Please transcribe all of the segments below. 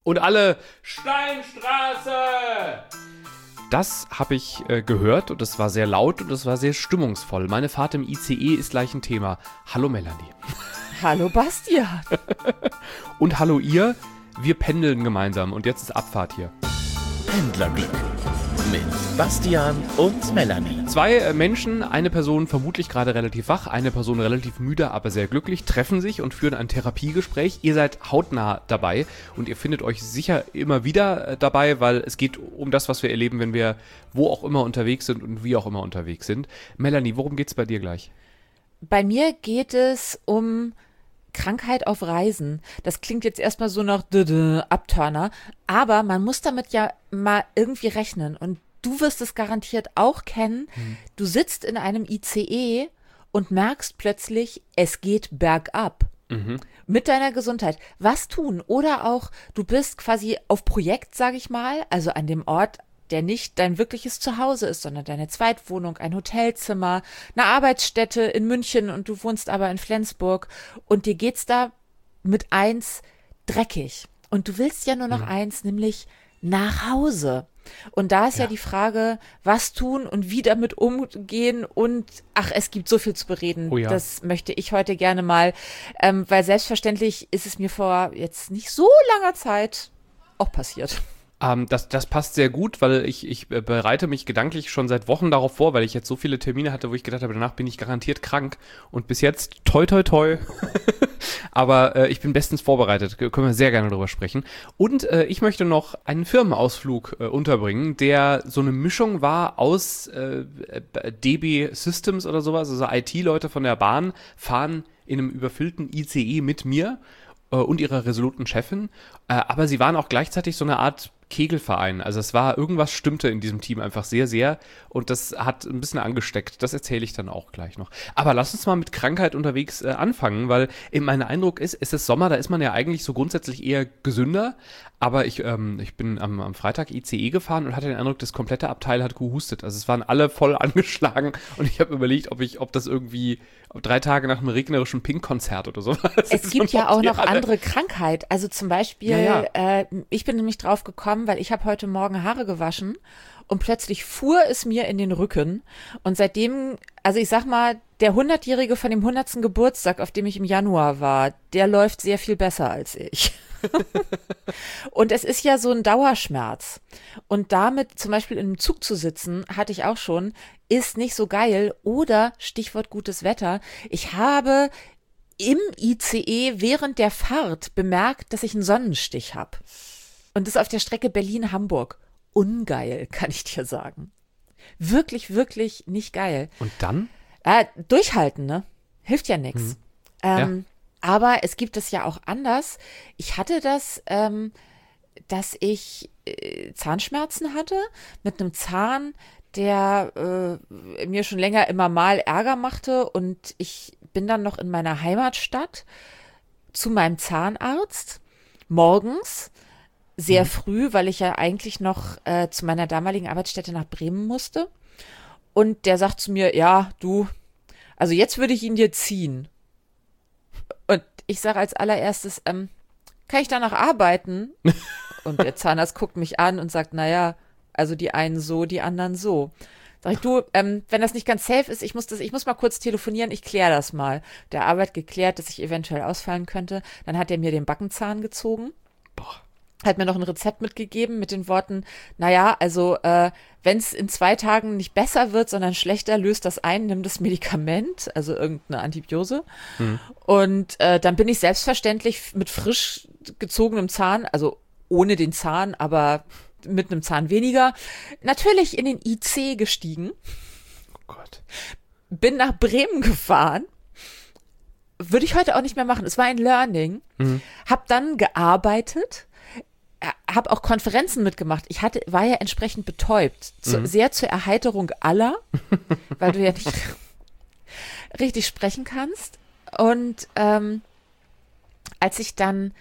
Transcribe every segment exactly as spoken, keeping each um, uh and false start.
Und alle Steinstraße! Das habe ich äh, gehört und es war sehr laut und es war sehr stimmungsvoll. Meine Fahrt im I C E ist gleich ein Thema. Hallo Melanie. Hallo Bastian. Und hallo ihr. Wir pendeln gemeinsam und jetzt ist Abfahrt hier. Pendlerglück mit Bastian und Melanie. Zwei äh, Menschen, eine Person vermutlich gerade relativ wach, eine Person relativ müde, aber sehr glücklich, treffen sich und führen ein Therapiegespräch. Ihr seid hautnah dabei und ihr findet euch sicher immer wieder äh, dabei, weil es geht um das, was wir erleben, wenn wir wo auch immer unterwegs sind und wie auch immer unterwegs sind. Melanie, worum geht's bei dir gleich? Bei mir geht es um Krankheit auf Reisen. Das klingt jetzt erstmal so nach Abturner, aber man muss damit ja mal irgendwie rechnen und du wirst es garantiert auch kennen. Hm. Du sitzt in einem I C E und merkst plötzlich, es geht bergab. Mhm. Mit deiner Gesundheit. Was tun? Oder auch, du bist quasi auf Projekt, sage ich mal, also an dem Ort, der nicht dein wirkliches Zuhause ist, sondern deine Zweitwohnung, ein Hotelzimmer, eine Arbeitsstätte in München und du wohnst aber in Flensburg und dir geht's da mit eins dreckig. Und du willst ja nur noch mhm. eins, nämlich nach Hause. Und da ist ja. ja die Frage, was tun und wie damit umgehen und ach, es gibt so viel zu bereden. Oh ja. Das möchte ich heute gerne mal, ähm, weil selbstverständlich ist es mir vor jetzt nicht so langer Zeit auch passiert. Ähm, das, das passt sehr gut, weil ich, ich äh, bereite mich gedanklich schon seit Wochen darauf vor, weil ich jetzt so viele Termine hatte, wo ich gedacht habe, danach bin ich garantiert krank und bis jetzt toi toi toi. Aber äh, ich bin bestens vorbereitet, K- können wir sehr gerne drüber sprechen. Und äh, ich möchte noch einen Firmenausflug äh, unterbringen, der so eine Mischung war aus äh, D B Systems oder sowas, also I T-Leute von der Bahn fahren in einem überfüllten I C E mit mir äh, und ihrer resoluten Chefin, äh, aber sie waren auch gleichzeitig so eine Art Kegelverein. Also es war, irgendwas stimmte in diesem Team einfach sehr, sehr und das hat ein bisschen angesteckt. Das erzähle ich dann auch gleich noch. Aber lass uns mal mit Krankheit unterwegs äh, anfangen, weil eben mein Eindruck ist, es ist Sommer, da ist man ja eigentlich so grundsätzlich eher gesünder, aber ich, ähm, ich bin am, am Freitag I C E gefahren und hatte den Eindruck, das komplette Abteil hat gehustet. Also es waren alle voll angeschlagen und ich habe überlegt, ob ich, ob das irgendwie ob drei Tage nach einem regnerischen Pink-Konzert oder so. Es gibt ja auch noch andere Krankheit. Also zum Beispiel, ja, ja. Äh, ich bin nämlich drauf gekommen, weil ich habe heute Morgen Haare gewaschen und plötzlich fuhr es mir in den Rücken und seitdem, also ich sag mal, der hundertjährige von dem hundertsten Geburtstag, auf dem ich im Januar war, der läuft sehr viel besser als ich. Und es ist ja so ein Dauerschmerz. Und damit zum Beispiel in einem Zug zu sitzen, hatte ich auch schon, ist nicht so geil. Oder, Stichwort gutes Wetter, ich habe im I C E während der Fahrt bemerkt, dass ich einen Sonnenstich habe. Und das auf der Strecke Berlin-Hamburg. Ungeil, kann ich dir sagen. Wirklich, wirklich nicht geil. Und dann? Äh, durchhalten, ne? Hilft ja nichts. Mhm. Ähm, ja. Aber es gibt es ja auch anders. Ich hatte das, ähm, dass ich äh, Zahnschmerzen hatte mit einem Zahn, der äh, mir schon länger immer mal Ärger machte. Und ich bin dann noch in meiner Heimatstadt zu meinem Zahnarzt morgens, sehr mhm. früh, weil ich ja eigentlich noch äh, zu meiner damaligen Arbeitsstätte nach Bremen musste. Und der sagt zu mir, ja, du, also jetzt würde ich ihn dir ziehen. Und ich sage als allererstes, ähm, kann ich danach arbeiten? Und der Zahnarzt guckt mich an und sagt, naja, also die einen so, die anderen so. Sag ich, du, ähm, wenn das nicht ganz safe ist, ich muss das, ich muss mal kurz telefonieren, ich kläre das mal. Der Arbeit geklärt, dass ich eventuell ausfallen könnte. Dann hat er mir den Backenzahn gezogen. Boah. Hat mir noch ein Rezept mitgegeben mit den Worten, naja, also äh, wenn es in zwei Tagen nicht besser wird, sondern schlechter, löst das ein, nimm das Medikament, also irgendeine Antibiose. Mhm. Und äh, dann bin ich selbstverständlich mit frisch gezogenem Zahn, also ohne den Zahn, aber mit einem Zahn weniger, natürlich in den I C gestiegen. Oh Gott. Bin nach Bremen gefahren. Würde ich heute auch nicht mehr machen. Es war ein Learning. Mhm. Hab dann gearbeitet. Habe auch Konferenzen mitgemacht. Ich hatte, war ja entsprechend betäubt. Zu, mhm. Sehr zur Erheiterung aller, weil du ja nicht richtig sprechen kannst. Und ähm, als ich dann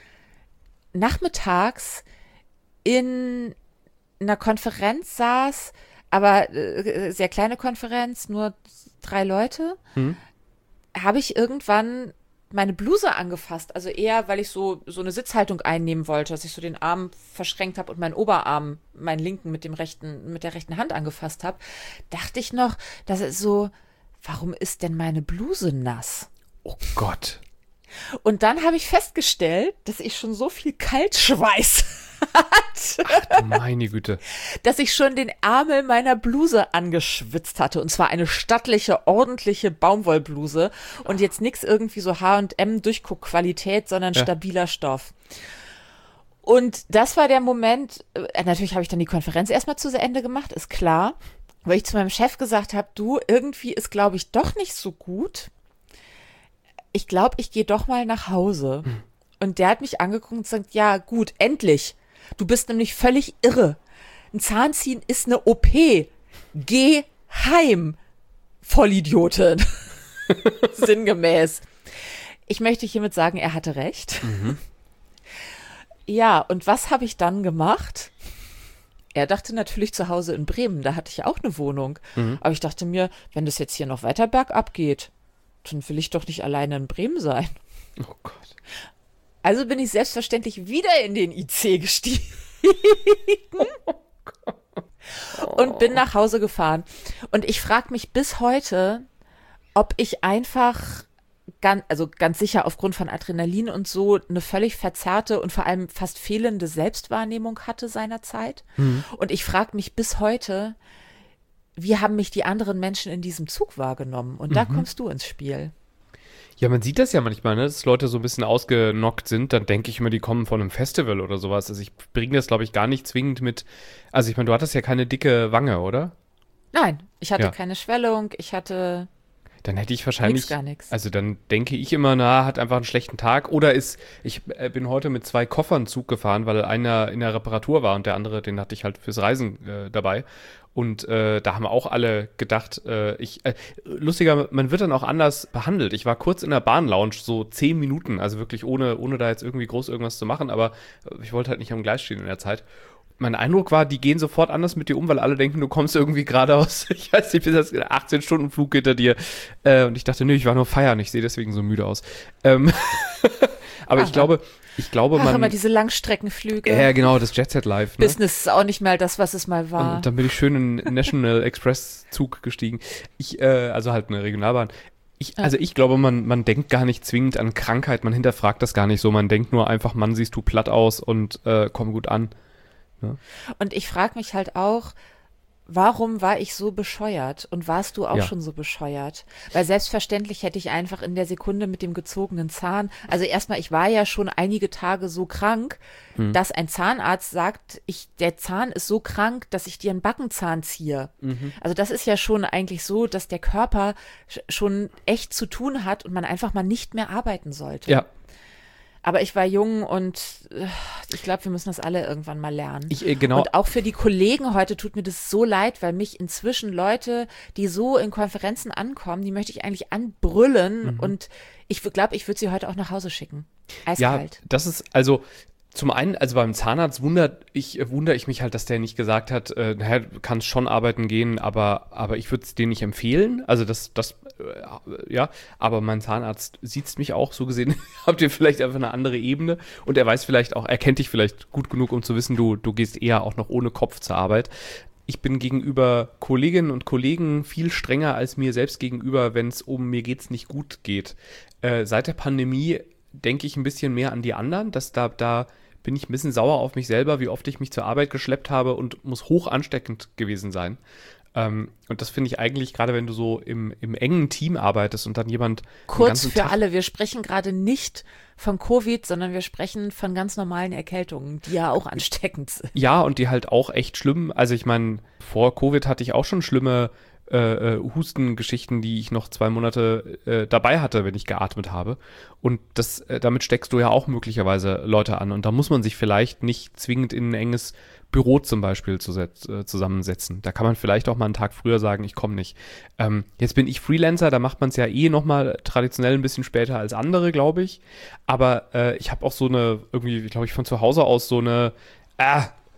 nachmittags in einer Konferenz saß, aber äh, sehr kleine Konferenz, nur drei Leute, mhm. habe ich irgendwann meine Bluse angefasst. Also eher, weil ich so, so eine Sitzhaltung einnehmen wollte, dass ich so den Arm verschränkt habe und meinen Oberarm, meinen linken mit dem rechten, mit der rechten Hand angefasst habe, dachte ich noch, dass es so, warum ist denn meine Bluse nass? Oh Gott. Und dann habe ich festgestellt, dass ich schon so viel Kaltschweiß hatte. Ach du meine Güte. Dass ich schon den Ärmel meiner Bluse angeschwitzt hatte. Und zwar eine stattliche, ordentliche Baumwollbluse. Und jetzt nichts irgendwie so H und M Durchguckqualität, sondern Ja. stabiler Stoff. Und das war der Moment, äh, natürlich habe ich dann die Konferenz erstmal zu Ende gemacht, ist klar. Weil ich zu meinem Chef gesagt habe, du, irgendwie ist, glaube ich, doch nicht so gut. Ich glaube, ich gehe doch mal nach Hause. Hm. Und der hat mich angeguckt und sagt, ja gut, endlich. Du bist nämlich völlig irre. Ein Zahnziehen ist eine O P. Geh heim, Vollidiotin. Sinngemäß. Ich möchte hiermit sagen, er hatte recht. Mhm. Ja, und was habe ich dann gemacht? Er dachte natürlich zu Hause in Bremen, da hatte ich ja auch eine Wohnung. Mhm. Aber ich dachte mir, wenn das jetzt hier noch weiter bergab geht, dann will ich doch nicht alleine in Bremen sein. Oh Gott. Also bin ich selbstverständlich wieder in den I C gestiegen und bin nach Hause gefahren. Und ich frage mich bis heute, ob ich einfach, ganz, also ganz sicher aufgrund von Adrenalin und so, eine völlig verzerrte und vor allem fast fehlende Selbstwahrnehmung hatte seinerzeit. Mhm. Und ich frage mich bis heute, wie haben mich die anderen Menschen in diesem Zug wahrgenommen? Und da Mhm. kommst du ins Spiel. Ja, man sieht das ja manchmal, ne, dass Leute so ein bisschen ausgenockt sind, dann denke ich immer, die kommen von einem Festival oder sowas. Also ich bringe das, glaube ich, gar nicht zwingend mit, also ich meine, du hattest ja keine dicke Wange, oder? Nein, ich hatte Ja. keine Schwellung, ich hatte Dann hätte ich wahrscheinlich, nix, gar nichts. also dann denke ich immer, na, hat einfach einen schlechten Tag. Oder ist, ich äh, bin heute mit zwei Koffern Zug gefahren, weil einer in der Reparatur war und der andere, den hatte ich halt fürs Reisen äh, dabei. Und äh, da haben auch alle gedacht, äh, ich, äh, lustiger, man wird dann auch anders behandelt. Ich war kurz in der Bahnlounge, so zehn Minuten, also wirklich ohne, ohne da jetzt irgendwie groß irgendwas zu machen, aber ich wollte halt nicht am Gleis stehen in der Zeit. Mein Eindruck war, die gehen sofort anders mit dir um, weil alle denken, du kommst irgendwie gerade aus, ich weiß nicht, bis das achtzehn Stunden Flug hinter dir. Äh, und ich dachte, nö, ich war nur feiern, ich sehe deswegen so müde aus. Ähm, aber Aha. ich glaube, ich glaube, Ach, man. immer diese Langstreckenflüge. Ja, genau, das Jet Set Live. Ne? Business ist auch nicht mehr das, was es mal war. Und dann bin ich schön in einen National Express Zug gestiegen. Ich, äh, also halt eine Regionalbahn. Ich, Ja. also ich glaube, man, man denkt gar nicht zwingend an Krankheit, man hinterfragt das gar nicht so. Man denkt nur einfach, Mann, siehst du platt aus und äh, komm gut an. Und ich frage mich halt auch, warum war ich so bescheuert? Und warst du auch Ja. schon so bescheuert? Weil selbstverständlich hätte ich einfach in der Sekunde mit dem gezogenen Zahn, also erstmal, ich war ja schon einige Tage so krank, Hm. dass ein Zahnarzt sagt, ich, der Zahn ist so krank, dass ich dir einen Backenzahn ziehe. Mhm. Also das ist ja schon eigentlich so, dass der Körper sch- schon echt zu tun hat und man einfach mal nicht mehr arbeiten sollte. Ja, Aber ich war jung und äh, ich glaube, wir müssen das alle irgendwann mal lernen. ich, äh, genau. Und auch für die Kollegen heute tut mir das so leid, weil mich inzwischen Leute, die so in Konferenzen ankommen, die möchte ich eigentlich anbrüllen Mhm. und ich glaube, ich würde sie heute auch nach Hause schicken. Ja, Eiskalt. das ist, also zum einen, also beim Zahnarzt wundert ich, äh, wundere ich mich halt, dass der nicht gesagt hat, äh, naja, du kannst schon arbeiten gehen, aber, aber ich würde es dir nicht empfehlen. Also das, das, äh, ja, aber mein Zahnarzt sieht mich auch, so gesehen, habt ihr vielleicht einfach eine andere Ebene und er weiß vielleicht auch, er kennt dich vielleicht gut genug, um zu wissen, du, du gehst eher auch noch ohne Kopf zur Arbeit. Ich bin gegenüber Kolleginnen und Kollegen viel strenger als mir selbst gegenüber, wenn es um mir geht's nicht gut geht. Äh, seit der Pandemie denke ich ein bisschen mehr an die anderen, dass da, da bin ich ein bisschen sauer auf mich selber, wie oft ich mich zur Arbeit geschleppt habe und muss hoch ansteckend gewesen sein. Ähm, und das finde ich eigentlich, gerade wenn du so im, im engen Team arbeitest und dann jemand den Kurz ganzen für Tag- alle, wir sprechen gerade nicht von Covid, sondern wir sprechen von ganz normalen Erkältungen, die ja auch ansteckend sind. Ja, und die halt auch echt schlimm, also ich meine, vor Covid hatte ich auch schon schlimme äh, äh, Hustengeschichten, die ich noch zwei Monate äh, dabei hatte, wenn ich geatmet habe. Und das, äh, damit steckst du ja auch möglicherweise Leute an. Und da muss man sich vielleicht nicht zwingend in ein enges Büro zum Beispiel zu setz, äh, zusammensetzen. Da kann man vielleicht auch mal einen Tag früher sagen, ich komme nicht. Ähm, jetzt bin ich Freelancer, da macht man es ja eh nochmal traditionell ein bisschen später als andere, glaube ich. Aber äh, ich habe auch so eine, irgendwie, glaube ich, von zu Hause aus so eine, ah,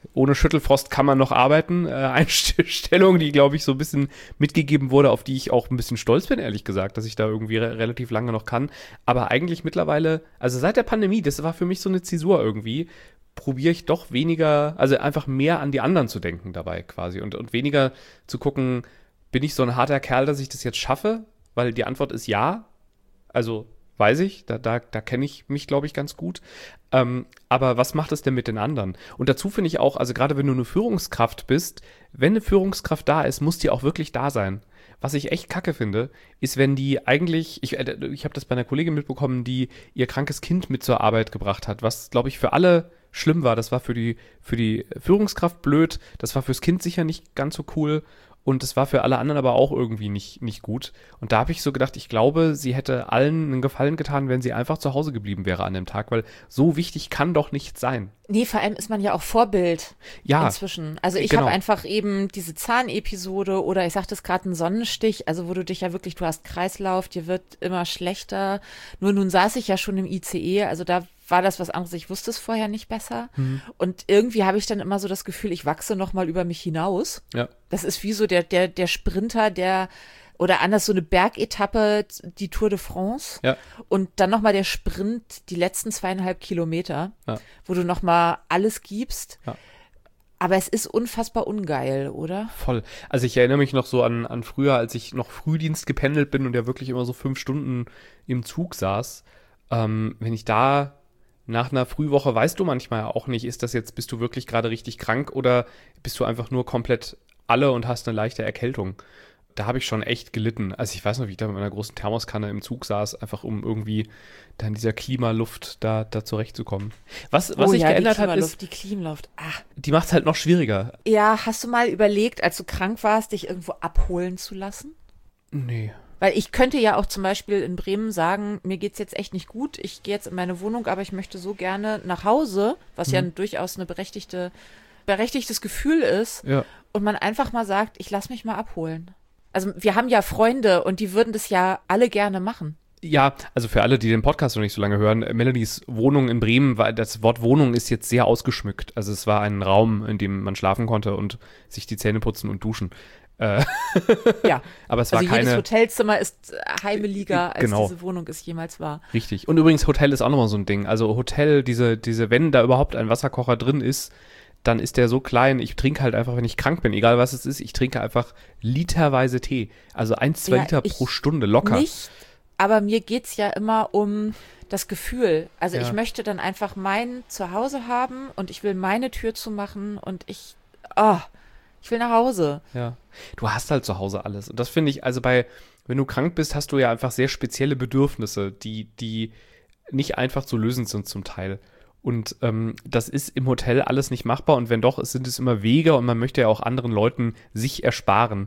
ohne Schüttelfrost kann man noch arbeiten. Äh, Einstellung, die, glaube ich, so ein bisschen mitgegeben wurde, auf die ich auch ein bisschen stolz bin, ehrlich gesagt, dass ich da irgendwie re- relativ lange noch kann. Aber eigentlich mittlerweile, also seit der Pandemie, das war für mich so eine Zäsur irgendwie, probiere ich doch weniger, also einfach mehr an die anderen zu denken dabei quasi und, und weniger zu gucken, bin ich so ein harter Kerl, dass ich das jetzt schaffe? Weil die Antwort ist ja. Also weiß ich, da, da, da kenne ich mich, glaube ich, ganz gut. Ähm, aber was macht es denn mit den anderen? Und dazu finde ich auch, also gerade wenn du eine Führungskraft bist, wenn eine Führungskraft da ist, muss die auch wirklich da sein. Was ich echt kacke finde, ist, wenn die eigentlich, ich, äh, ich habe das bei einer Kollegin mitbekommen, die ihr krankes Kind mit zur Arbeit gebracht hat, was, glaube ich, für alle schlimm war. Das war für die, für die Führungskraft blöd, das war fürs Kind sicher nicht ganz so cool. Und es war für alle anderen aber auch irgendwie nicht, nicht gut. Und da habe ich so gedacht, ich glaube, sie hätte allen einen Gefallen getan, wenn sie einfach zu Hause geblieben wäre an dem Tag, weil so wichtig kann doch nicht sein. Nee, vor allem ist man ja auch Vorbild ja, inzwischen. Also ich genau. habe einfach eben diese Zahnepisode oder ich sagte es gerade, einen Sonnenstich, also wo du dich ja wirklich, du hast Kreislauf, dir wird immer schlechter. Nur nun saß ich ja schon im I C E, also da war das was anderes. Ich wusste es vorher nicht besser. Mhm. Und irgendwie habe ich dann immer so das Gefühl, ich wachse noch mal über mich hinaus. Ja. Das ist wie so der, der, der Sprinter, der oder anders so eine Bergetappe, die Tour de France. Ja. Und dann nochmal der Sprint, die letzten zweieinhalb Kilometer, ja. wo du nochmal alles gibst. Ja. Aber es ist unfassbar ungeil, oder? Voll. Also ich erinnere mich noch so an, an früher, als ich noch Frühdienst gependelt bin und ja wirklich immer so fünf Stunden im Zug saß. Ähm, wenn ich da nach einer Frühwoche, weißt du manchmal auch nicht, ist das jetzt, bist du wirklich gerade richtig krank oder bist du einfach nur komplett alle und hast eine leichte Erkältung? Da habe ich schon echt gelitten. Also ich weiß noch, wie ich da mit meiner großen Thermoskanne im Zug saß, einfach um irgendwie da in dieser Klimaluft da, da zurechtzukommen. Was, was oh, sich ja, geändert die hat, ist, die Klimaluft, ah. die macht es halt noch schwieriger. Ja, hast du mal überlegt, als du krank warst, dich irgendwo abholen zu lassen? Nee. Weil ich könnte ja auch zum Beispiel in Bremen sagen, mir geht's jetzt echt nicht gut, ich gehe jetzt in meine Wohnung, aber ich möchte so gerne nach Hause, was mhm. ja durchaus eine berechtigte, berechtigtes Gefühl ist. Ja. Und man einfach mal sagt, ich lass mich mal abholen. Also wir haben ja Freunde und die würden das ja alle gerne machen. Ja, also für alle, die den Podcast noch nicht so lange hören, Melanies Wohnung in Bremen, war, das Wort Wohnung ist jetzt sehr ausgeschmückt. Also es war ein Raum, in dem man schlafen konnte und sich die Zähne putzen und duschen. Äh, ja, aber es war also keine, jedes Hotelzimmer ist heimeliger, als genau. diese Wohnung es jemals war. Richtig. Und übrigens, Hotel ist auch nochmal so ein Ding. Also Hotel, diese, diese, wenn da überhaupt ein Wasserkocher drin ist, dann ist der so klein, ich trinke halt einfach, wenn ich krank bin, egal was es ist, ich trinke einfach literweise Tee. Also ein, zwei ja, Liter pro Stunde, locker. Nicht, aber mir geht's ja immer um das Gefühl. Also ja. ich möchte dann einfach mein Zuhause haben und ich will meine Tür zumachen und ich, oh, ich will nach Hause. Ja, du hast halt zu Hause alles. Und das finde ich, also bei, wenn du krank bist, hast du ja einfach sehr spezielle Bedürfnisse, die, die nicht einfach zu lösen sind zum Teil. Und ähm, das ist im Hotel alles nicht machbar und wenn doch, es sind es immer Wege und man möchte ja auch anderen Leuten sich ersparen.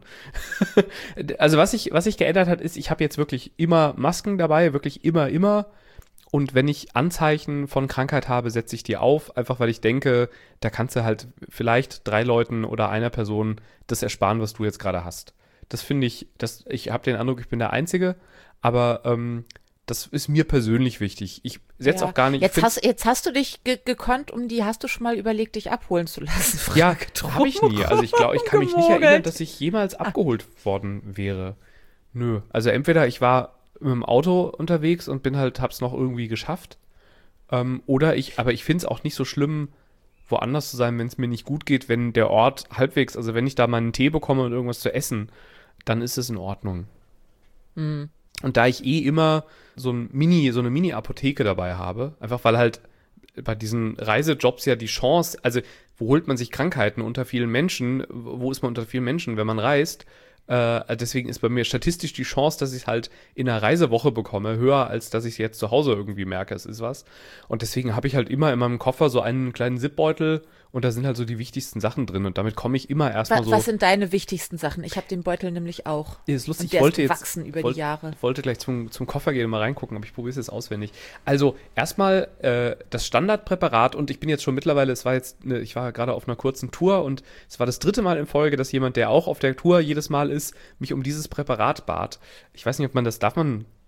Also was sich was sich geändert hat, ist, ich habe jetzt wirklich immer Masken dabei, wirklich immer, immer. Und wenn ich Anzeichen von Krankheit habe, setze ich die auf, einfach weil ich denke, da kannst du halt vielleicht drei Leuten oder einer Person das ersparen, was du jetzt gerade hast. Das finde ich, das, ich habe den Eindruck, ich bin der Einzige, aber ähm, das ist mir persönlich wichtig. Ich setze ja. auch gar nicht. Jetzt hast, jetzt hast du dich ge- gekonnt, um die, hast du schon mal überlegt, dich abholen zu lassen? Frage ja, habe ich nie. Also ich glaube, ich kann mich nicht erinnern, dass ich jemals abgeholt worden wäre. Nö. Also entweder ich war mit dem Auto unterwegs und bin halt, hab's noch irgendwie geschafft. Ähm, oder ich, aber ich finde es auch nicht so schlimm, woanders zu sein, wenn es mir nicht gut geht, wenn der Ort halbwegs, also wenn ich da mal einen Tee bekomme und irgendwas zu essen, dann ist es in Ordnung. Mhm. Und da ich eh immer so ein Mini, so eine Mini-Apotheke dabei habe, einfach weil halt bei diesen Reisejobs ja die Chance, also wo holt man sich Krankheiten unter vielen Menschen, wo ist man unter vielen Menschen, wenn man reist, äh, deswegen ist bei mir statistisch die Chance, dass ich es halt in einer Reisewoche bekomme, höher, als dass ich es jetzt zu Hause irgendwie merke, es ist was. Und deswegen habe ich halt immer in meinem Koffer so einen kleinen Zipbeutel und da sind halt so die wichtigsten Sachen drin und damit komme ich immer erstmal so. Was sind deine wichtigsten Sachen? Ich habe den Beutel nämlich auch. Ja, ist lustig, und der ich wollte ist jetzt gewachsen über wollt, die Jahre. wollte gleich zum, zum Koffer gehen und mal reingucken, aber ich probiere es jetzt auswendig. Also erstmal äh, das Standardpräparat und ich bin jetzt schon mittlerweile, es war jetzt, eine, ich war gerade auf einer kurzen Tour und es war das dritte Mal in Folge, dass jemand, der auch auf der Tour jedes Mal ist, mich um dieses Präparat bat. Ich weiß nicht, ob man das, darf man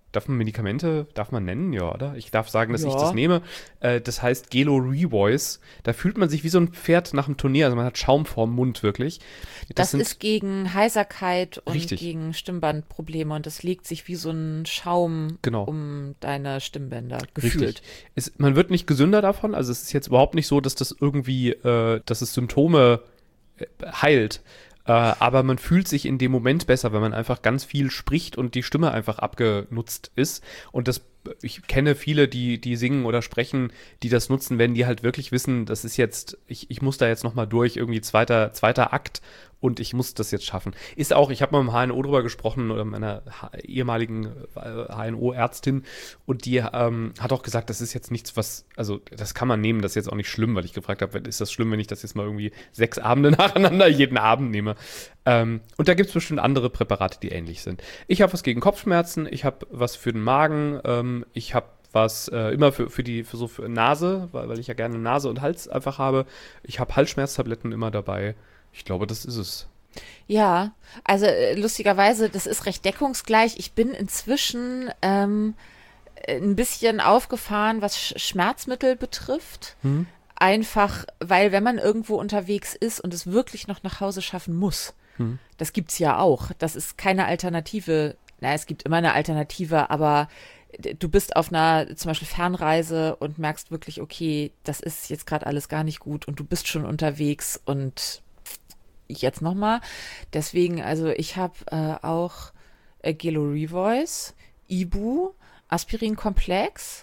darf man Medikamente, darf man nennen, ja, oder? Ich darf sagen, dass Ja. ich das nehme. Äh, das heißt Gelo Revoice. Da fühlt man sich wie so ein Pferd nach einem Turnier. Also man hat Schaum vorm Mund, wirklich. Das, sind, ist gegen Heiserkeit und Richtig. gegen Stimmbandprobleme und das legt sich wie so ein Schaum Genau. um deine Stimmbänder gefühlt. Richtig. Es, man wird nicht gesünder davon. Also es ist jetzt überhaupt nicht so, dass das irgendwie, äh, dass es Symptome äh, heilt. Äh, aber man fühlt sich in dem Moment besser, wenn man einfach ganz viel spricht und die Stimme einfach abgenutzt ist. Und das, ich kenne viele, die, die singen oder sprechen, die das nutzen, wenn die halt wirklich wissen, das ist jetzt, ich, ich muss da jetzt nochmal durch, irgendwie zweiter, zweiter Akt und ich muss das jetzt schaffen. Ist auch, ich habe mal mit dem H N O drüber gesprochen oder meiner H- ehemaligen H N O-Ärztin und die ähm, hat auch gesagt, das ist jetzt nichts, was, also das kann man nehmen, das ist jetzt auch nicht schlimm, weil ich gefragt habe, ist das schlimm, wenn ich das jetzt mal irgendwie sechs Abende nacheinander jeden Abend nehme? Ähm, und da gibt es bestimmt andere Präparate, die ähnlich sind. Ich habe was gegen Kopfschmerzen, ich habe was für den Magen, ähm, ich habe was äh, immer für, für die für so für Nase, weil, weil ich ja gerne Nase und Hals einfach habe. Ich habe Halsschmerztabletten immer dabei. Ich glaube, das ist es. Ja, also äh, lustigerweise, das ist recht deckungsgleich. Ich bin inzwischen ähm, ein bisschen aufgefahren, was Sch- Schmerzmittel betrifft. Hm? Einfach, weil wenn man irgendwo unterwegs ist und es wirklich noch nach Hause schaffen muss, Hm. das gibt's ja auch. Das ist keine Alternative. Na, es gibt immer eine Alternative, aber d- du bist auf einer zum Beispiel Fernreise und merkst wirklich, okay, das ist jetzt gerade alles gar nicht gut und du bist schon unterwegs und jetzt nochmal. Deswegen, also ich habe äh, auch äh, Gelo Revoice, Ibu, Aspirin-Komplex,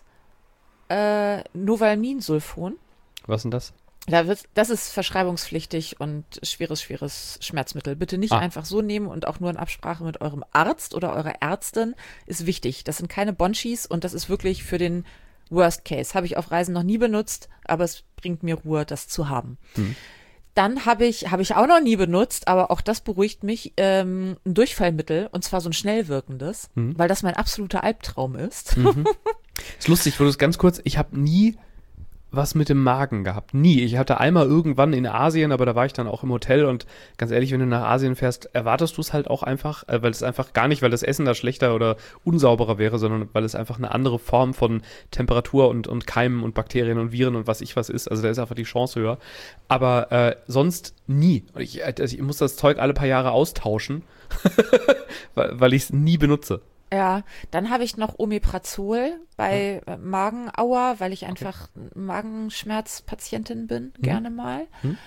äh, Novalmin-Sulfon. Was denn das? Da wird, das ist verschreibungspflichtig und schweres, schweres Schmerzmittel. Bitte nicht Ah. einfach so nehmen und auch nur in Absprache mit eurem Arzt oder eurer Ärztin ist wichtig. Das sind keine Bonchis und das ist wirklich für den Worst Case. Habe ich auf Reisen noch nie benutzt, aber es bringt mir Ruhe, das zu haben. Hm. Dann habe ich, habe ich auch noch nie benutzt, aber auch das beruhigt mich, ähm, ein Durchfallmittel und zwar so ein schnell wirkendes, Mhm. weil das mein absoluter Albtraum ist. Ist lustig, wo du es ganz kurz, ich habe nie was mit dem Magen gehabt. Nie. Ich hatte einmal irgendwann in Asien, aber da war ich dann auch im Hotel und ganz ehrlich, wenn du nach Asien fährst, erwartest du es halt auch einfach, äh, weil es einfach gar nicht, weil das Essen da schlechter oder unsauberer wäre, sondern weil es einfach eine andere Form von Temperatur und, und Keimen und Bakterien und Viren und was ich was ist. Also da ist einfach die Chance höher. Aber äh, sonst nie. Und Ich, also ich muss das Zeug alle paar Jahre austauschen, weil, weil ich es nie benutze. Ja, dann habe ich noch Omeprazol bei äh, Magenauer, weil ich einfach Magenschmerzpatientin bin, gerne mal. Hm.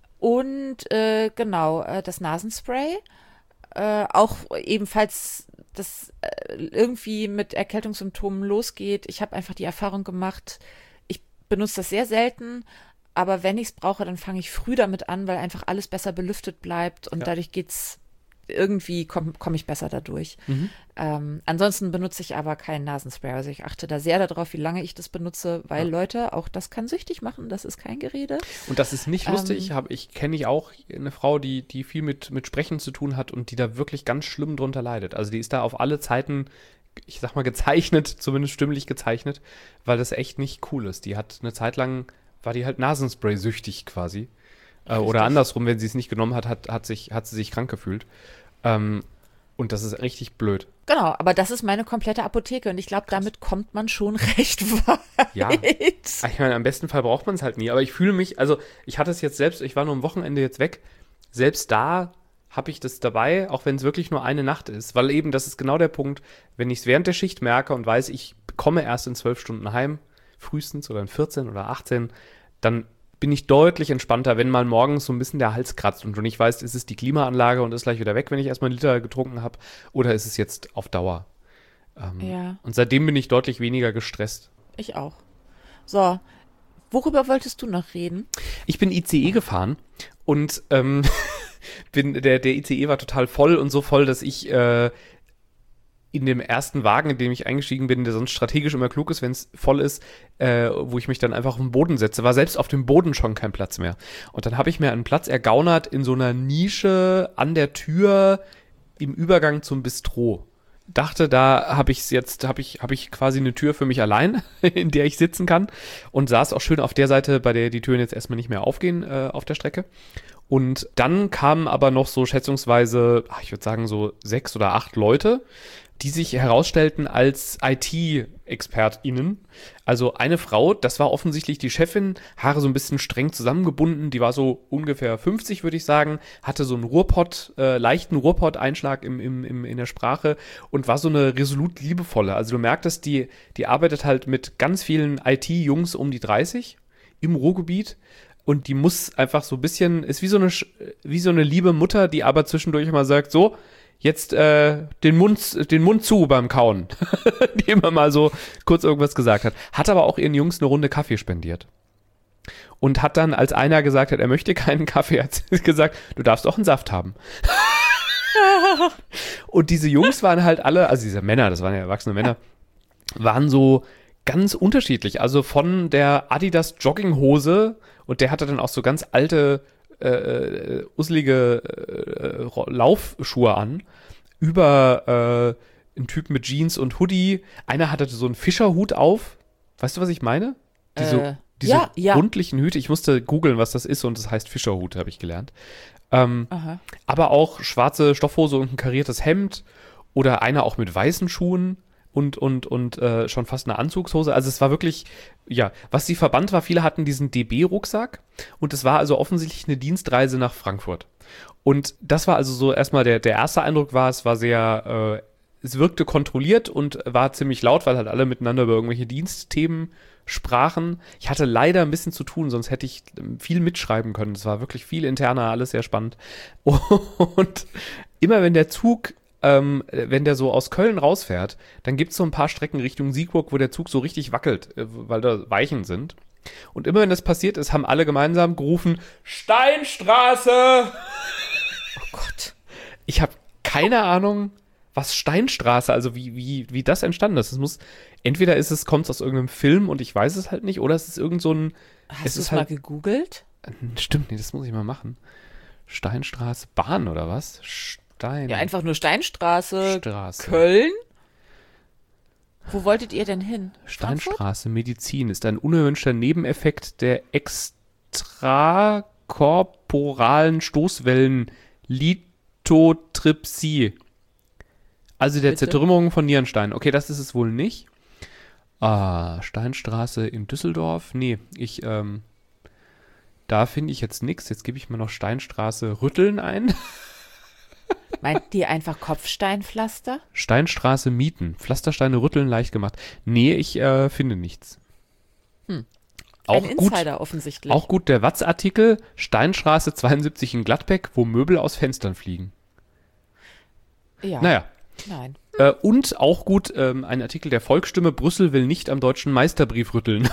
Und äh, genau, äh, das Nasenspray. Äh, auch ebenfalls, das äh, irgendwie mit Erkältungssymptomen losgeht. Ich habe einfach die Erfahrung gemacht, ich benutze das sehr selten, aber wenn ich es brauche, dann fange ich früh damit an, weil einfach alles besser belüftet bleibt und Ja. dadurch geht's irgendwie komme komm ich besser dadurch. Mhm. Ähm, ansonsten benutze ich aber keinen Nasenspray. Also ich achte da sehr darauf, wie lange ich das benutze, weil Ja. Leute, auch das kann süchtig machen, das ist kein Gerede. Und das ist nicht Ähm, lustig. Ich, hab- ich kenne ich auch eine Frau, die, die viel mit, mit Sprechen zu tun hat und die da wirklich ganz schlimm drunter leidet. Also die ist da auf alle Zeiten, ich sag mal, gezeichnet, zumindest stimmlich gezeichnet, weil das echt nicht cool ist. Die hat eine Zeit lang, war die halt Nasenspray-süchtig quasi. Äh, oder Richtig. andersrum, wenn sie es nicht genommen hat, hat, hat, sich, hat sie sich krank gefühlt. Ähm, und das ist richtig blöd. Genau, aber das ist meine komplette Apotheke und ich glaube, damit kommt man schon recht weit. Ja. Ich meine, am besten Fall braucht man es halt nie. Aber ich fühle mich, also ich hatte es jetzt selbst, ich war nur am Wochenende jetzt weg. Selbst da habe ich das dabei, auch wenn es wirklich nur eine Nacht ist. Weil eben, das ist genau der Punkt, wenn ich es während der Schicht merke und weiß, ich komme erst in zwölf Stunden heim, frühestens oder in vierzehn oder achtzehn, dann bin ich deutlich entspannter, wenn mal morgens so ein bisschen der Hals kratzt und du nicht weißt, ist es die Klimaanlage und ist gleich wieder weg, wenn ich erstmal einen Liter getrunken habe, oder ist es jetzt auf Dauer. Ähm, Ja. Und seitdem bin ich deutlich weniger gestresst. Ich auch. So, worüber wolltest du noch reden? Ich bin I C E gefahren und ähm, bin, der, der I C E war total voll und so voll, dass ich äh, in dem ersten Wagen, in dem ich eingestiegen bin, der sonst strategisch immer klug ist, wenn es voll ist, äh, wo ich mich dann einfach auf den Boden setze, war selbst auf dem Boden schon kein Platz mehr. Und dann habe ich mir einen Platz ergaunert in so einer Nische an der Tür im Übergang zum Bistro. Dachte, da habe ich jetzt, habe ich, habe ich quasi eine Tür für mich allein, in der ich sitzen kann und saß auch schön auf der Seite, bei der die Türen jetzt erstmal nicht mehr aufgehen äh, auf der Strecke. Und dann kamen aber noch so schätzungsweise, ach, ich würde sagen so sechs oder acht Leute, die sich herausstellten als I T-ExpertInnen. Also eine Frau, das war offensichtlich die Chefin, Haare so ein bisschen streng zusammengebunden, die war so ungefähr fünfzig, würde ich sagen, hatte so einen Ruhrpott, äh, leichten Ruhrpott-Einschlag im, im, im, in der Sprache und war so eine resolut liebevolle. Also du merktest, die, die arbeitet halt mit ganz vielen I T-Jungs um die dreißig im Ruhrgebiet. Und die muss einfach so ein bisschen, ist wie so eine, wie so eine liebe Mutter, die aber zwischendurch immer sagt, so, jetzt äh, den Mund, den Mund zu beim Kauen. Die immer mal so kurz irgendwas gesagt hat. Hat aber auch ihren Jungs eine Runde Kaffee spendiert. Und hat dann, als einer gesagt hat, er möchte keinen Kaffee, hat sie gesagt, du darfst auch einen Saft haben. Und diese Jungs waren halt alle, also diese Männer, das waren ja erwachsene Männer, waren so ganz unterschiedlich. Also von der Adidas Jogginghose, und der hatte dann auch so ganz alte, äh, usselige äh, Laufschuhe an, über äh, einen Typ mit Jeans und Hoodie. Einer hatte so einen Fischerhut auf. Weißt du, was ich meine? Die so, Äh, diese ja, ja. rundlichen Hüte. Ich musste googeln, was das ist, und das heißt Fischerhut, habe ich gelernt. Ähm, Aha. aber auch schwarze Stoffhose und ein kariertes Hemd. Oder einer auch mit weißen Schuhen. Und, und, und äh, schon fast eine Anzugshose. Also es war wirklich, ja, was sie verbannt war, viele hatten diesen D B-Rucksack und es war also offensichtlich eine Dienstreise nach Frankfurt. Und das war also so erstmal der, der erste Eindruck war, es war sehr, äh, es wirkte kontrolliert und war ziemlich laut, weil halt alle miteinander über irgendwelche Dienstthemen sprachen. Ich hatte leider ein bisschen zu tun, sonst hätte ich viel mitschreiben können. Es war wirklich viel interner, alles sehr spannend. Und immer wenn der Zug Ähm, wenn der so aus Köln rausfährt, dann gibt es so ein paar Strecken Richtung Siegburg, wo der Zug so richtig wackelt, äh, weil da Weichen sind. Und immer wenn das passiert ist, haben alle gemeinsam gerufen, Steinstraße! Oh Gott. Ich habe keine Ahnung, was Steinstraße, also wie, wie, wie das entstanden ist. Es muss, entweder ist es, kommt es aus irgendeinem Film und ich weiß es halt nicht, oder es ist irgend so ein... Hast du es halt, mal gegoogelt? Stimmt, nee, das muss ich mal machen. Steinstraße, Bahn oder was? Stein. Ja, einfach nur Steinstraße, Straße. Köln. Wo wolltet ihr denn hin? Frankfurt? Steinstraße, Medizin ist ein unerwünschter Nebeneffekt der extrakorporalen Stoßwellen Lithotripsie. Also der Bitte? Zertrümmerung von Nierensteinen. Okay, das ist es wohl nicht. Ah, Steinstraße in Düsseldorf. Nee, ich, ähm, da finde ich jetzt nichts. Jetzt gebe ich mal noch Steinstraße Rütteln ein. Meint ihr einfach Kopfsteinpflaster? Steinstraße mieten. Pflastersteine rütteln leicht gemacht. Nee, ich äh, finde nichts. Hm. Auch Ein gut, Insider offensichtlich. auch gut der Watz-Artikel. Steinstraße zweiundsiebzig in Gladbeck, wo Möbel aus Fenstern fliegen. Ja. Naja. Nein. Äh, und auch gut ähm, ein Artikel der Volksstimme. Brüssel will nicht am deutschen Meisterbrief rütteln.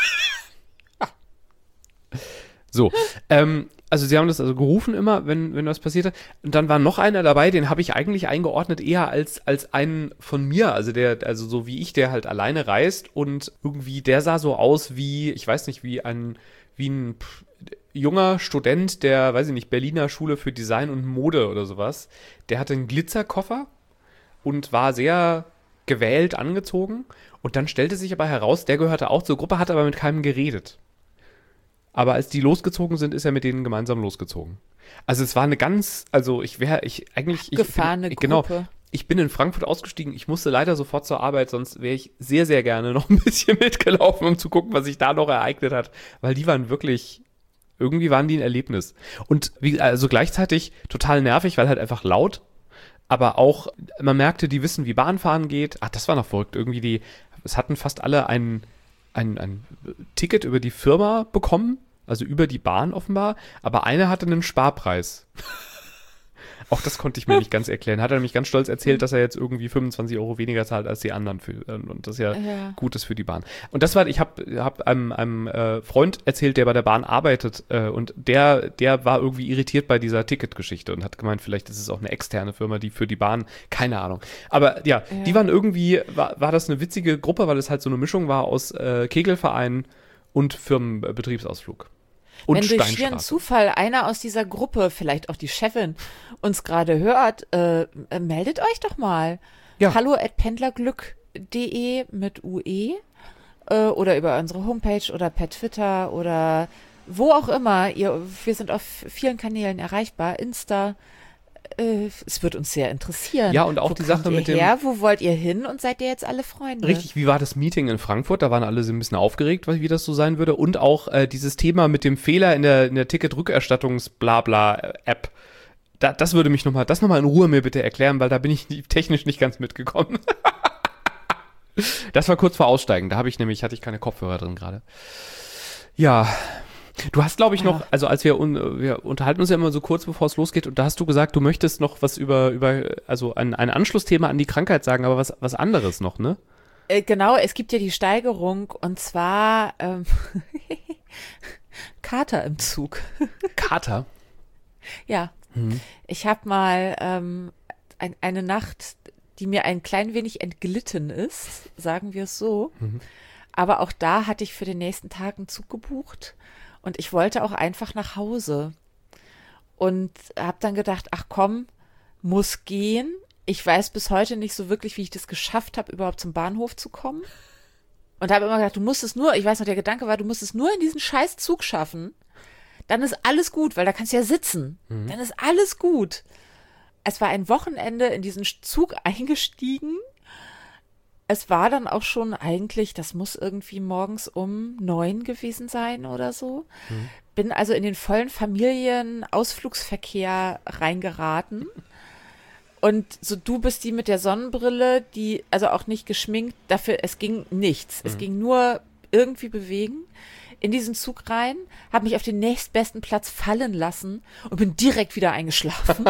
So, ähm, also sie haben das also gerufen immer, wenn, wenn was passierte. Und dann war noch einer dabei, den habe ich eigentlich eingeordnet eher als, als einen von mir, also der, also so wie ich, der halt alleine reist und irgendwie, der sah so aus wie, ich weiß nicht, wie ein, wie ein pff, junger Student der, weiß ich nicht, Berliner Schule für Design und Mode oder sowas. Der hatte einen Glitzerkoffer und war sehr gewählt angezogen. Und dann stellte sich aber heraus, der gehörte auch zur Gruppe, hat aber mit keinem geredet. Aber als die losgezogen sind, ist er mit denen gemeinsam losgezogen. Also es war eine ganz, also ich wäre, ich eigentlich... Ich Gefahrene bin, genau, Gruppe. ich bin in Frankfurt ausgestiegen, ich musste leider sofort zur Arbeit, sonst wäre ich sehr, sehr gerne noch ein bisschen mitgelaufen, um zu gucken, was sich da noch ereignet hat. Weil die waren wirklich, irgendwie waren die ein Erlebnis. Und wie, also gleichzeitig total nervig, weil halt einfach laut, aber auch, man merkte, die wissen, wie Bahnfahren geht. Ach, das war noch verrückt. Irgendwie die, es hatten fast alle ein, ein, ein Ticket über die Firma bekommen, also über die Bahn offenbar, aber einer hatte einen Sparpreis. Auch das konnte ich mir nicht ganz erklären. Hat er nämlich ganz stolz erzählt, dass er jetzt irgendwie fünfundzwanzig Euro weniger zahlt als die anderen für, und das ja, Ja. gut ist für die Bahn. Und das war, ich habe hab einem, einem äh, Freund erzählt, der bei der Bahn arbeitet äh, und der, der war irgendwie irritiert bei dieser Ticketgeschichte und hat gemeint, vielleicht ist es auch eine externe Firma, die für die Bahn, keine Ahnung. Aber ja, Ja. die waren irgendwie, war, war das eine witzige Gruppe, weil es halt so eine Mischung war aus äh, Kegelverein und Firmenbetriebsausflug. Und Wenn durch schieren Steinstraße. Zufall einer aus dieser Gruppe, vielleicht auch die Chefin, uns gerade hört, äh, äh, meldet euch doch mal. Ja. Hallo at pendlerglück punkt de mit U E äh, oder über unsere Homepage oder per Twitter oder wo auch immer. Ihr, wir sind auf vielen Kanälen erreichbar. Insta. äh, es wird uns sehr interessieren. Ja, und auch Wo die Sache kommt mit ihr dem... her? Wo wollt ihr hin? Und seid ihr jetzt alle Freunde? Richtig, wie war das Meeting in Frankfurt? Da waren alle so ein bisschen aufgeregt, wie das so sein würde. Und auch äh, dieses Thema mit dem Fehler in der, in der Ticket-Rückerstattungs-Blabla-App. Da, das würde mich nochmal, das nochmal in Ruhe mir bitte erklären, weil da bin ich technisch nicht ganz mitgekommen. Das war kurz vor Aussteigen. Da habe ich nämlich, hatte ich keine Kopfhörer drin gerade. Ja, du hast, glaube ich, noch, also als wir, un, wir unterhalten uns ja immer so kurz, bevor es losgeht, und da hast du gesagt, du möchtest noch was über, über also ein, ein Anschlussthema an die Krankheit sagen, aber was, was anderes noch, ne? Äh, genau, es gibt ja die Steigerung, und zwar ähm, Kater im Zug. Kater? Ja, Mhm. ich habe mal ähm, ein, eine Nacht, die mir ein klein wenig entglitten ist, sagen wir es so. Mhm. Aber auch da hatte ich für den nächsten Tag einen Zug gebucht und ich wollte auch einfach nach Hause. Und habe dann gedacht, ach komm, muss gehen. Ich weiß bis heute nicht so wirklich, wie ich das geschafft habe, überhaupt zum Bahnhof zu kommen. Und habe immer gedacht, du musst es nur, ich weiß noch, der Gedanke war, du musst es nur in diesen scheiß Zug schaffen. Dann ist alles gut, weil da kannst du ja sitzen. Mhm. Dann ist alles gut. Es war ein Wochenende in diesen Zug eingestiegen. Es war dann auch schon eigentlich, das muss irgendwie morgens um neun gewesen sein oder so. Mhm. Bin also in den vollen Familien-Ausflugsverkehr reingeraten. Und so du bist die mit der Sonnenbrille, die, also auch nicht geschminkt, dafür, es ging nichts. Mhm. Es ging nur irgendwie bewegen. In diesen Zug rein, habe mich auf den nächstbesten Platz fallen lassen und bin direkt wieder eingeschlafen.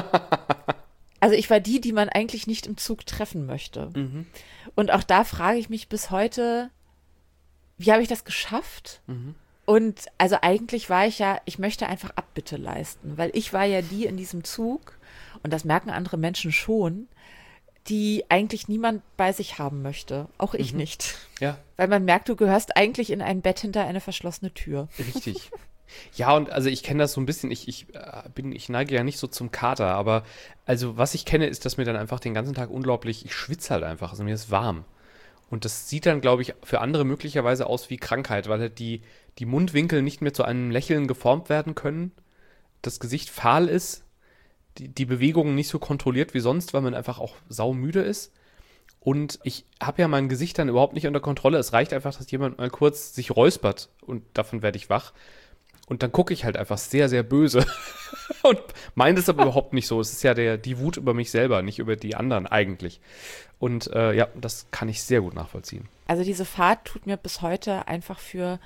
Also ich war die, die man eigentlich nicht im Zug treffen möchte. Mhm. Und auch da frage ich mich bis heute, wie habe ich das geschafft? Mhm. Und also eigentlich war ich ja, ich möchte einfach Abbitte leisten, weil ich war ja die in diesem Zug, und das merken andere Menschen schon, die eigentlich niemand bei sich haben möchte. Auch ich mhm. nicht. Ja. Weil man merkt, du gehörst eigentlich in ein Bett hinter eine verschlossene Tür. Richtig. Ja, und also ich kenne das so ein bisschen, ich, ich bin, ich neige ja nicht so zum Kater, aber also was ich kenne, ist, dass mir dann einfach den ganzen Tag unglaublich, ich schwitze halt einfach, also mir ist warm. Und das sieht dann, glaube ich, für andere möglicherweise aus wie Krankheit, weil halt die, die Mundwinkel nicht mehr zu einem Lächeln geformt werden können, das Gesicht fahl ist, die, die Bewegungen nicht so kontrolliert wie sonst, weil man einfach auch saumüde ist. Und ich habe ja mein Gesicht dann überhaupt nicht unter Kontrolle. Es reicht einfach, dass jemand mal kurz sich räuspert und davon werde ich wach. Und dann gucke ich halt einfach sehr, sehr böse und meine es aber überhaupt nicht so. Es ist ja der, die Wut über mich selber, nicht über die anderen eigentlich. Und äh, ja, das kann ich sehr gut nachvollziehen. Also diese Fahrt tut mir bis heute einfach für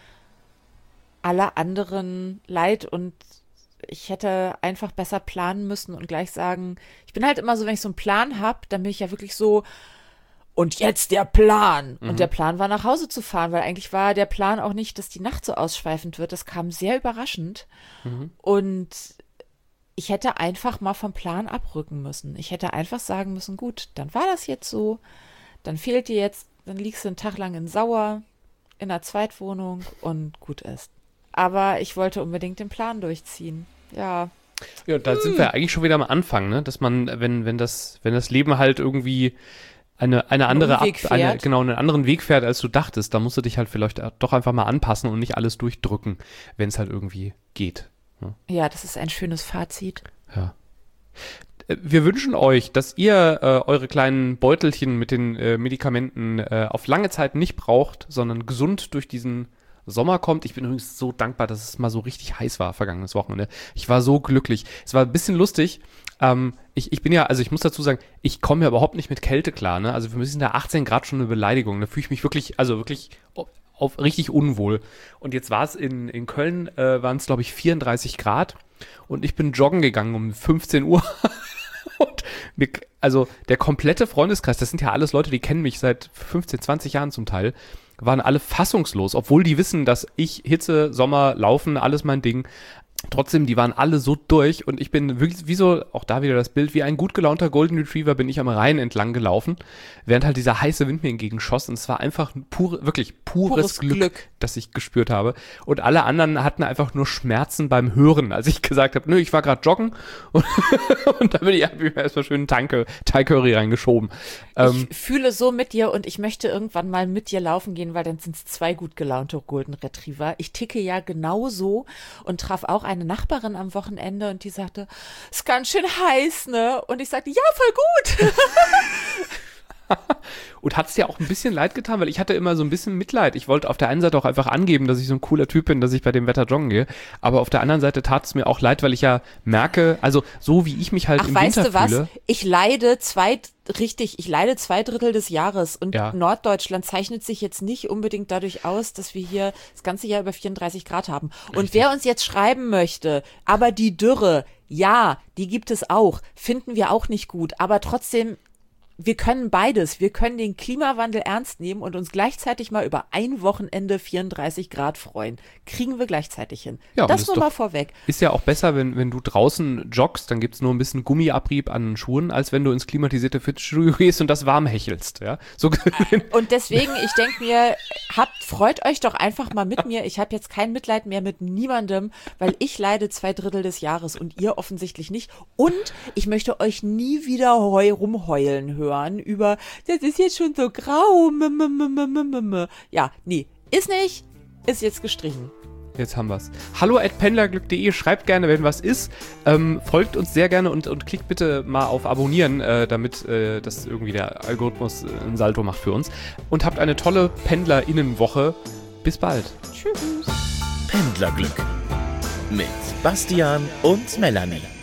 alle anderen leid, und ich hätte einfach besser planen müssen und gleich sagen, ich bin halt immer so, wenn ich so einen Plan habe, dann bin ich ja wirklich so, und jetzt der Plan. Mhm. Und der Plan war, nach Hause zu fahren, weil eigentlich war der Plan auch nicht, dass die Nacht so ausschweifend wird. Das kam sehr überraschend. Mhm. Und ich hätte einfach mal vom Plan abrücken müssen. Ich hätte einfach sagen müssen, gut, dann war das jetzt so. Dann fehlt dir jetzt, dann liegst du einen Tag lang in Sauer, in einer Zweitwohnung und gut ist. Aber ich wollte unbedingt den Plan durchziehen. Ja. Ja, da hm. sind wir eigentlich schon wieder am Anfang, ne? Dass man, wenn, wenn das, wenn das Leben halt irgendwie eine, eine andere, Ab, eine, genau, einen anderen Weg fährt, als du dachtest, da musst du dich halt vielleicht doch einfach mal anpassen und nicht alles durchdrücken, wenn es halt irgendwie geht. Ne? Ja, das ist ein schönes Fazit. Ja. Wir wünschen euch, dass ihr äh, eure kleinen Beutelchen mit den äh, Medikamenten äh, auf lange Zeit nicht braucht, sondern gesund durch diesen Sommer kommt. Ich bin übrigens so dankbar, dass es mal so richtig heiß war vergangenes Wochenende. Ich war so glücklich. Es war ein bisschen lustig. Ähm, ich, ich bin ja, also ich muss dazu sagen, ich komme ja überhaupt nicht mit Kälte klar. Ne? Also für mich sind da achtzehn Grad schon eine Beleidigung. Da fühle ich mich wirklich, also wirklich auf, auf richtig unwohl. Und jetzt war es in, in Köln, äh, waren es glaube ich vierunddreißig Grad. Und ich bin joggen gegangen um fünfzehn Uhr. Und mir, also der komplette Freundeskreis, das sind ja alles Leute, die kennen mich seit fünfzehn, zwanzig Jahren zum Teil, waren alle fassungslos, obwohl die wissen, dass ich Hitze, Sommer, Laufen, alles mein Ding. Trotzdem, die waren alle so durch und ich bin wirklich, wie so, auch da wieder das Bild, wie ein gut gelaunter Golden Retriever bin ich am Rhein entlang gelaufen, während halt dieser heiße Wind mir entgegenschoss und es war einfach pure, wirklich pures, pures Glück, Glück, das ich gespürt habe. Und alle anderen hatten einfach nur Schmerzen beim Hören, als ich gesagt habe, nö, ich war gerade joggen und, und da bin ich, hab ich mir erstmal schön Thai Curry reingeschoben. Ich ähm, fühle so mit dir und ich möchte irgendwann mal mit dir laufen gehen, weil dann sind es zwei gut gelaunte Golden Retriever. Ich ticke ja genauso und traf auch eine meine Nachbarin am Wochenende und die sagte, ist ganz schön heiß, ne? Und ich sagte, ja, voll gut. Und hat es dir auch ein bisschen leid getan, weil ich hatte immer so ein bisschen Mitleid. Ich wollte auf der einen Seite auch einfach angeben, dass ich so ein cooler Typ bin, dass ich bei dem Wetter joggen gehe. Aber auf der anderen Seite tat es mir auch leid, weil ich ja merke, also so wie ich mich halt Ach, im weißt Winter du was? fühle. Ich leide zwei, richtig, ich leide zwei Drittel des Jahres und Ja. Norddeutschland zeichnet sich jetzt nicht unbedingt dadurch aus, dass wir hier das ganze Jahr über vierunddreißig Grad haben. Und wer uns jetzt schreiben möchte, aber die Dürre, ja, die gibt es auch, finden wir auch nicht gut, aber trotzdem, wir können beides. Wir können den Klimawandel ernst nehmen und uns gleichzeitig mal über ein Wochenende vierunddreißig Grad freuen. Kriegen wir gleichzeitig hin. Ja, und das ist nur doch- mal vorweg. Ist ja auch besser, wenn, wenn du draußen joggst, dann gibt's nur ein bisschen Gummiabrieb an den Schuhen, als wenn du ins klimatisierte Fitnessstudio gehst und das warm hechelst. Ja? So, Und deswegen, ich denke mir, habt, freut euch doch einfach mal mit mir. Ich habe jetzt kein Mitleid mehr mit niemandem, weil ich leide zwei Drittel des Jahres und ihr offensichtlich nicht. Und ich möchte euch nie wieder heu rumheulen hören über, das ist jetzt schon so grau. m- m- m- m- m- m. Ja, nee, ist nicht, ist jetzt gestrichen. Jetzt haben wir's. Hallo at pendlerglück punkt de, schreibt gerne, wenn was ist. Ähm, folgt uns sehr gerne und, und klickt bitte mal auf Abonnieren, äh, damit äh, das irgendwie der Algorithmus äh, ein Salto macht für uns. Und habt eine tolle PendlerInnenwoche. Bis bald. Tschüss. Pendlerglück mit Bastian und Melanie.